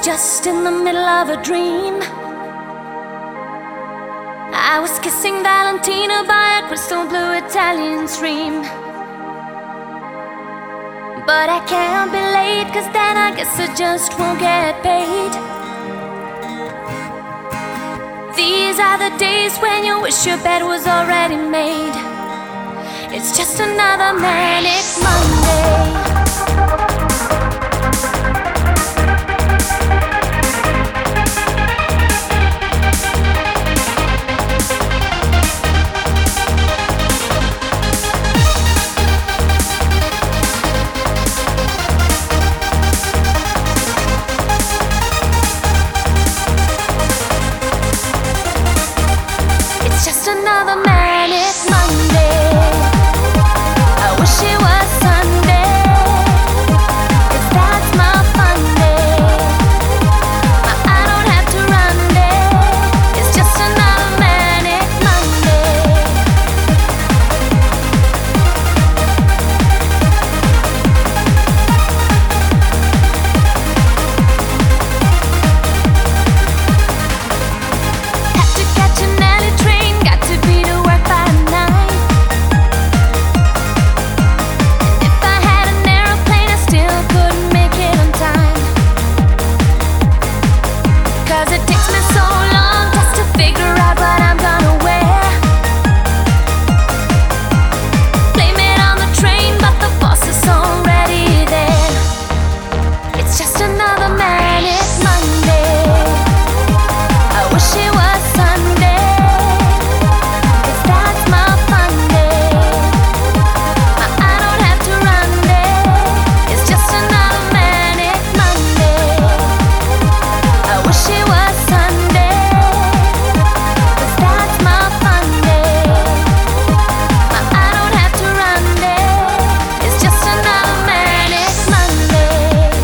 just in the middle of a dream. I was kissing Valentina by a crystal blue Italian stream. But I can't be late, 'cause then I guess I just won't get paid. These are the days when you wish your bed was already made. It's just another manic Monday. Another manic Monday. I wish it was Sunday, 'cause that's my fun day. I don't have to run day. It's just another manic Monday. Have to catch an early train, got to be to work by 9. And if I had an aeroplane, I still couldn't make it on time. 'Cause it takes me so long just to figure out what I'm gonna wear. Blame it on the train, but the boss is already there. It's just another manic Monday. I wish it was Sunday, 'cause that's my fun day. I don't have to run day. It's just another manic Monday. I wish it was Sunday, 'cause that's my fun day. I don't have to run day. It's just another manic Monday.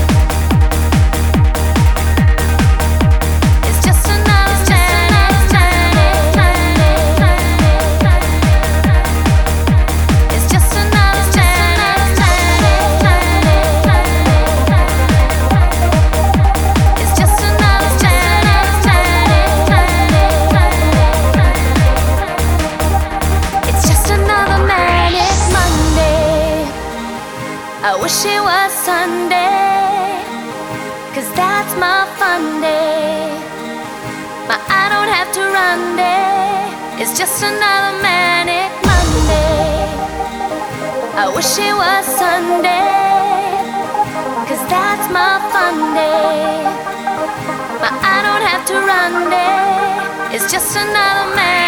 It's just another manic Monday. It's just another manic Monday. It's just another manic Monday. It's just another manic Monday. I wish it was Sunday, 'cause that's my fun day. But I don't have to run day. It's just another manic Monday. I wish it was Sunday, 'cause that's my fun day. But I don't have to run day. It's just another manic